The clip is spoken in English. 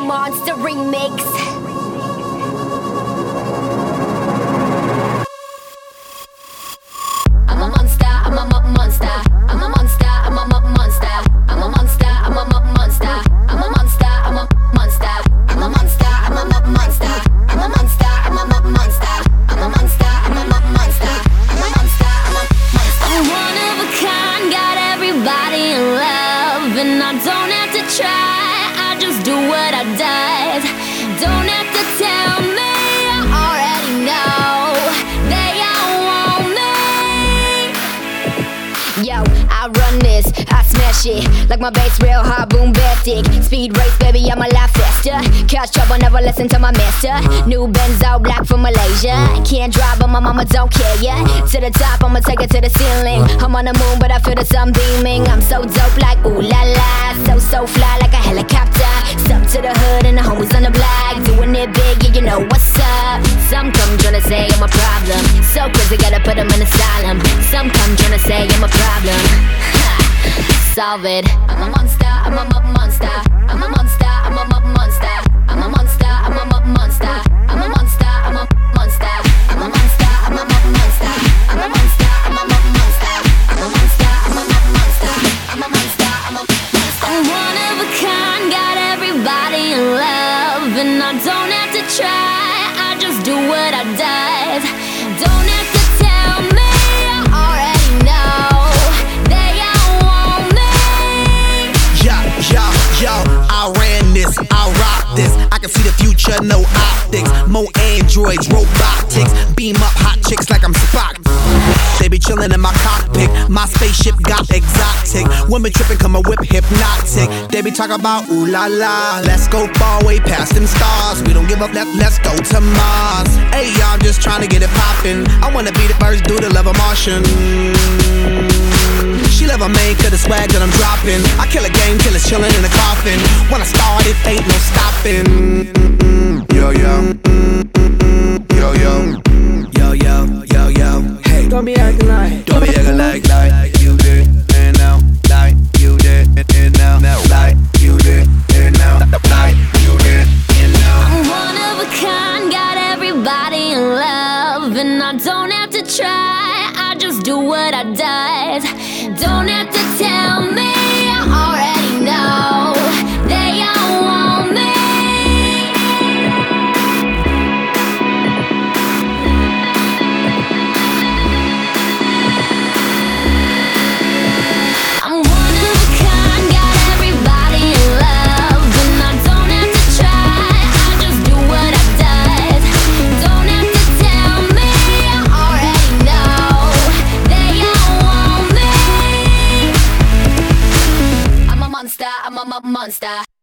Monster remix. I'm a monster, I'm a monster. I'm a monster, I'm a monster. I'm a monster, I'm a monster. I'm a monster, I'm a monster. I'm a monster, I'm a monster. I'm a monster, I'm a monster. I'm a monster, I'm a monster. I'm a monster, I'm a monster. I'm one of a kind, got everybody in love, and I don't have to try. I just do what I does. Don't have to tell me, I already know. They all want me. Yo, I run this, I smash it. Like my bass real hard, boom, basic. Speed race, baby, I'm a lot faster. Catch trouble, never listen to my master. New Benzo, black from Malaysia. Can't drive, but my mama don't care, yeah. To the top, I'ma take it to the ceiling. I'm on the moon, but I feel the sun beaming. I'm so dope, like ooh la la. So fly, like a helicopter. Step to the hood and the homies on the block. Doing it big, yeah, you know what's up. Some come tryna say I'm a problem. So crazy, gotta put them in asylum. Some come tryna say I'm a problem. Solve it. I'm a monster, I'm a monster. I'm a monster, I'm a monster. I'm a monster, I'm a monster. I'm a monster, I'm a monster. I'm a monster, I'm a monster. I'm a monster, I'm a monster. I'm a monster, I'm a monster. I'm a monster, I'm a monster. I'm one of a kind, got everybody in love, and I don't have to try. I just do what I does. Don't have to tell me, I already know. They all want me. Yo, I ran this, I rock this. I can see the future, no optics. More androids, robotics. Beam up hot chicks like I'm Spock. They be chillin' in my cockpit. My spaceship got exotic. Women trippin', come a whip hypnotic. They be talking about ooh la la. Let's go far way past them stars. We don't give up, let's go to Mars. Hey y'all, just tryna get it poppin'. I wanna be the first dude to love a Martian. She love a man, cause the swag that I'm dropping. I kill a game till it's chillin' in the coffin. When I start, it ain't no stopping. Yo, yo. Yo, yo. Yo, yo, yo, yo. Hey. Don't be acting like you did, and now, like you did, and now, like you did, and now, like you did, and now. I'm one of a kind, got everybody in love, and I don't have to try. I just do what I does. Don't have to tell me, I already know. They all want me. I'm one of a kind, got everybody in love, and I don't have to try. I just do what I does. Don't have to tell me, I already know. They all want me. I'm a monster, I'm a monster.